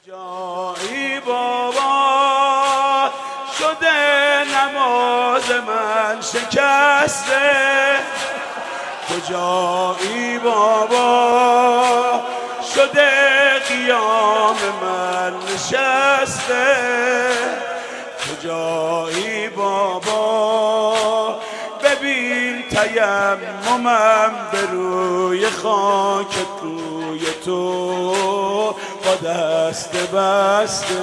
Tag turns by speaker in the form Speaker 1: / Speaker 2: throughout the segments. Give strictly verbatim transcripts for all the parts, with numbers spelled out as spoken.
Speaker 1: کجایی بابا شده نماز من شکسته، کجایی بابا شده قیام من نشسته، کجایی بابا ببین تیممم به روی خاک کوی تو با دست بسته،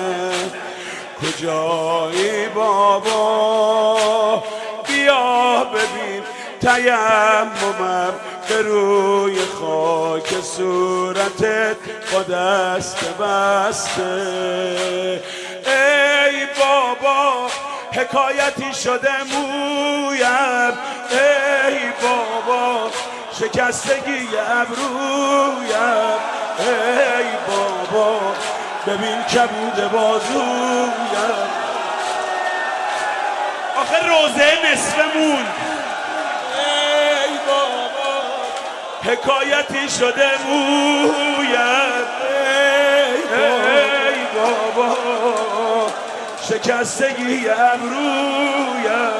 Speaker 1: کجایی بابا بیا ببین تیممم به روی خاک صورتت با دست بسته. ای بابا حکایتی شده مویم، ای بابا شکستگی ابرویم، ای بابا ببین کبود بازویم. آخه روزه نصف موند. ای بابا حکایتی شده مویم، ای بابا شکستگی ابرویم،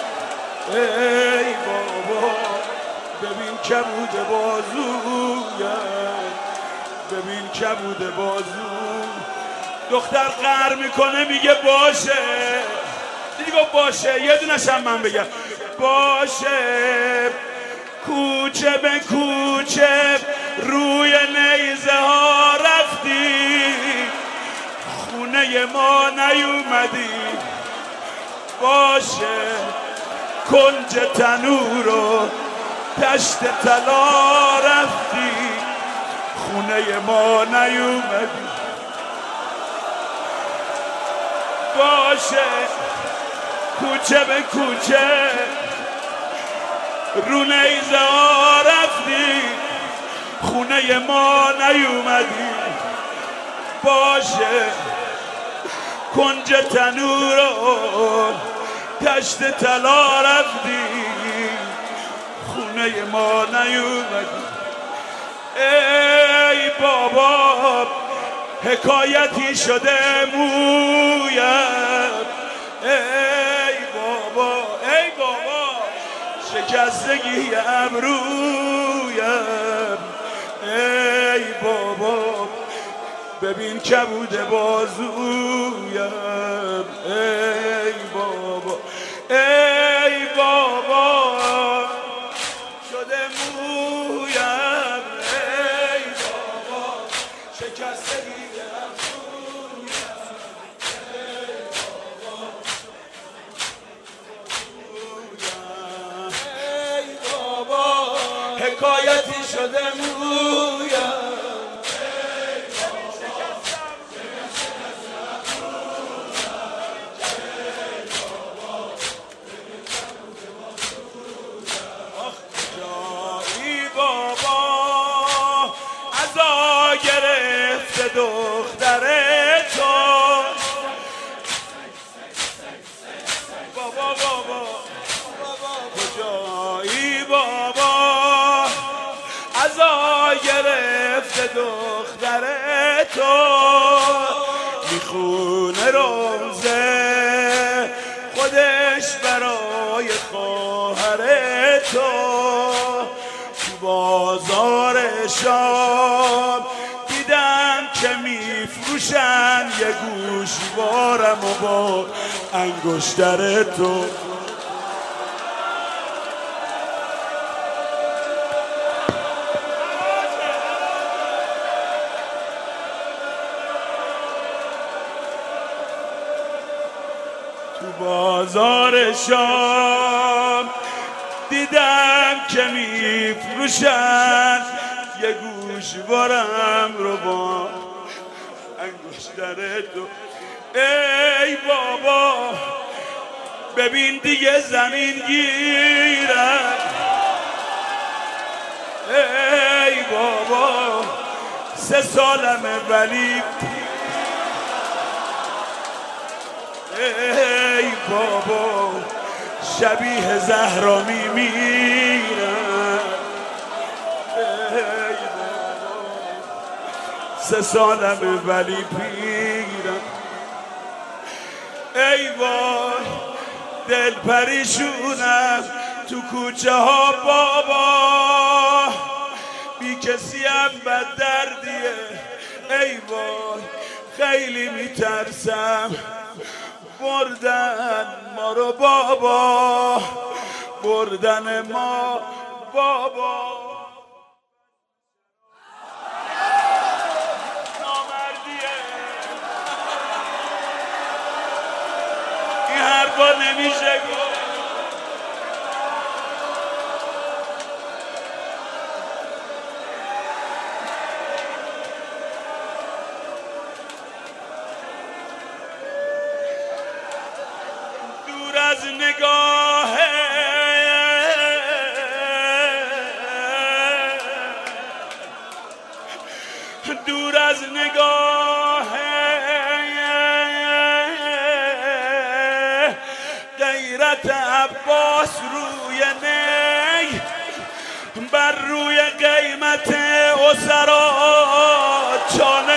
Speaker 1: ای بابا ببین کبود بازویم، ببین کبود بازو. دختر قهر میکنه میگه باشه، دیدی گفت باشه، یه دونشم من بگم باشه. کوچه به کوچه روی نیزه ها رفتی، خونه ما نیومدی، باشه. کنج تنور و تشت طلا رفتی، خونه ما نیومدی، باشه. کوچه به کوچه رو نیزه ها رفتی، خونه ما نیومدی، باشه. کنج تنور و تشت طلا رفتی، خونه ما نیومدی. ای بابا حکایتی شده مویم، ای بابا ای بابا شکستگی ابرویم، ای بابا ببین کبود بازویم، ای بابا ای بابا شده مویم، ای بابا شکستگی ابرویم، ای بابا ای بابا حکایتی شده مویم. گرفته دختر تو بابا بابا کجایی بابا، عزا گرفته دختر تو، میخونه روزه خودش برای خواهر تو، تو بازار شام دیدم که میفروشن یه گوشوارم و با انگشتر تو. تو بازار شام دیدم که میفروشن یه گوشوارم رو با انگشتر تو. ای بابا ببین دیگه زمین گیرم، ای بابا سه سالمه ولی ای بابا شبیه زهرا میمیرم، سه سالم ولی پیرم. ای وای دل پریشونم تو کوچه ها بابا، بی کسی هم بد دردیه. ای وای خیلی میترسم بردن ما رو بابا، بردن ما بابا. نامردیه این حرفا نمیشه گفت. دور از نگاه دور از نگاه غیرت عباس روی نی، بر روی قیمت اسرا چانه